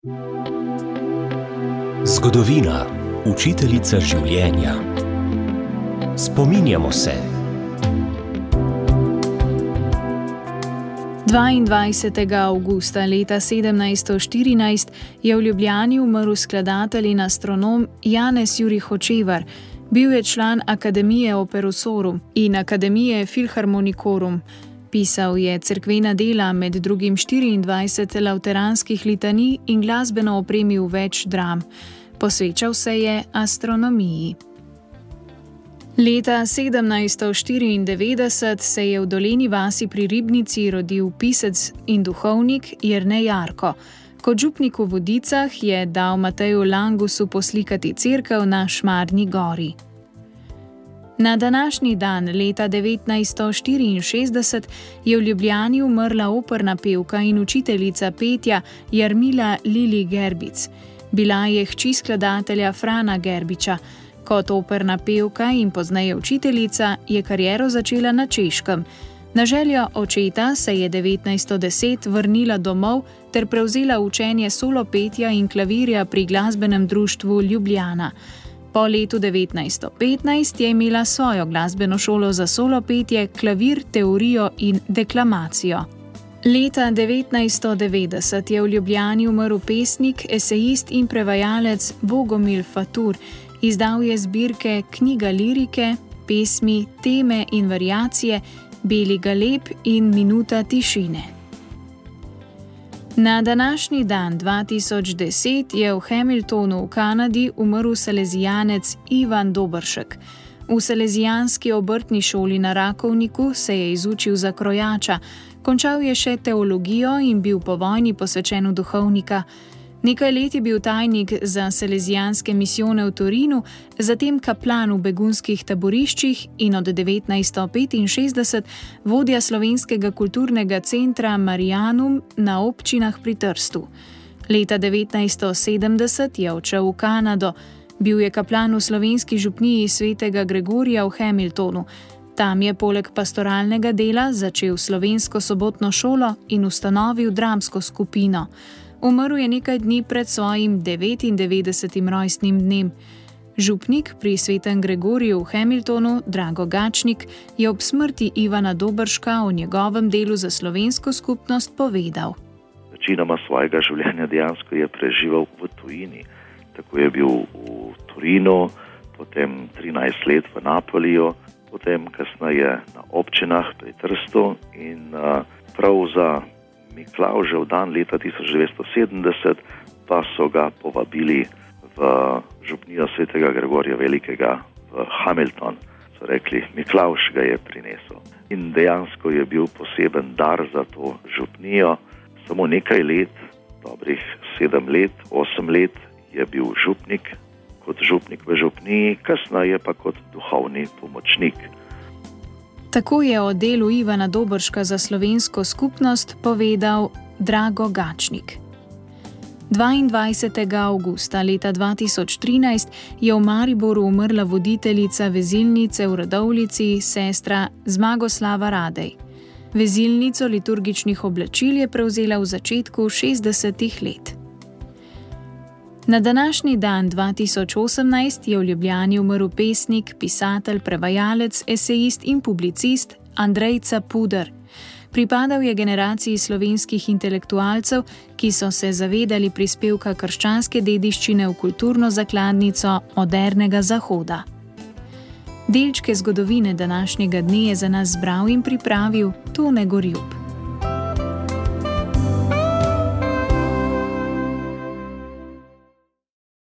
Zgodovina, učiteljica življenja. Spominjamo se. 22. avgusta leta 1714 je v Ljubljani umrl skladatelj in astronom Janez Jurij Hočevar. Bil je član Akademije Operosorum in Akademije Filharmonikorum. Pisal je cerkvena dela, med drugim 24 lateranskih litanij in glasbeno opremil več dram. Posvečal se je astronomiji. Leta 1794 se je v Dolenji vasi pri Ribnici rodil pisec in duhovnik Jernej Jarko. Kot župnik v Vodicah je dal Mateju Langusu poslikati cerkev na Šmarni gori. Na današnji dan leta 1964 je v Ljubljani umrla operna pevka in učiteljica petja Jarmila Lili Gerbic. Bila je hči skladatelja Frana Gerbiča. Kot operna pevka in pozneje učiteljica je kariero začela na Češkem. Na željo očeta se je 1910 vrnila domov ter prevzela učenje solopetja in klavirja pri glasbenem društvu Ljubljana. Po letu 1915 je imela svojo glasbeno šolo za solopetje, klavir, teorijo in deklamacijo. Leta 1990 je v Ljubljani umrl pesnik, esejist in prevajalec Bogomil Fatur. Izdal je zbirke Knjiga lirike, pesmi, teme in variacije, Beli galeb in Minuta tišine. Na današnji dan 2010 je v Hamiltonu v Kanadi umrl salezijanec Ivan Dobršek. V salezijanski obrtni šoli na Rakovniku se je izučil za krojača, končal je še teologijo in bil po vojni posvečen v duhovnika. Nekaj let je bil tajnik za salezijanske misijone v Torinu, zatem kaplan v begunskih taboriščih in od 1965 vodja slovenskega kulturnega centra Marianum na občinah pri Trstu. Leta 1970 je odšel v Kanado. Bil je kaplan v slovenski župniji svetega Gregorija v Hamiltonu. Tam je poleg pastoralnega dela začel slovensko sobotno šolo in ustanovil dramsko skupino. Umrl je nekaj dni pred svojim 99. rojstnim dnem. Župnik pri svetem Gregoriju v Hamiltonu, Drago Gačnik, je ob smrti Ivana Dobrška o njegovem delu za slovensko skupnost povedal. Večinoma svojega življenja dejansko je preživel v tujini. Tako je bil v Torinu, potem 13 let v Napoliju, potem kasneje na občinah pri Trstu in prav za Miklavžev dan leta 1970 pa so ga povabili v župnijo svetega Gregorija Velikega v Hamilton. So rekli, Miklavž ga je prinesel. In dejansko je bil poseben dar za to župnijo. Samo nekaj let, dobrih 7 let, 8 let je bil župnik, kot župnik v župniji, kasneje pa kot duhovni pomočnik. Tako je o delu Ivana Dobrška za slovensko skupnost povedal Drago Gačnik. 22. avgusta leta 2013 je v Mariboru umrla voditeljica vezilnice v Radovljici, sestra Zmagoslava Radej. Vezilnico liturgičnih oblačil je prevzela v začetku 60. let. Na današnji dan 2018 je v Ljubljani umrl pesnik, pisatelj, prevajalec, esejist in publicist Andrej Capuder. Pripadal je generaciji slovenskih intelektualcev, ki so se zavedali prispevka krščanske dediščine v kulturno zakladnico modernega Zahoda. Delčke zgodovine današnjega dne je za nas zbral in pripravil Tone Gorjup.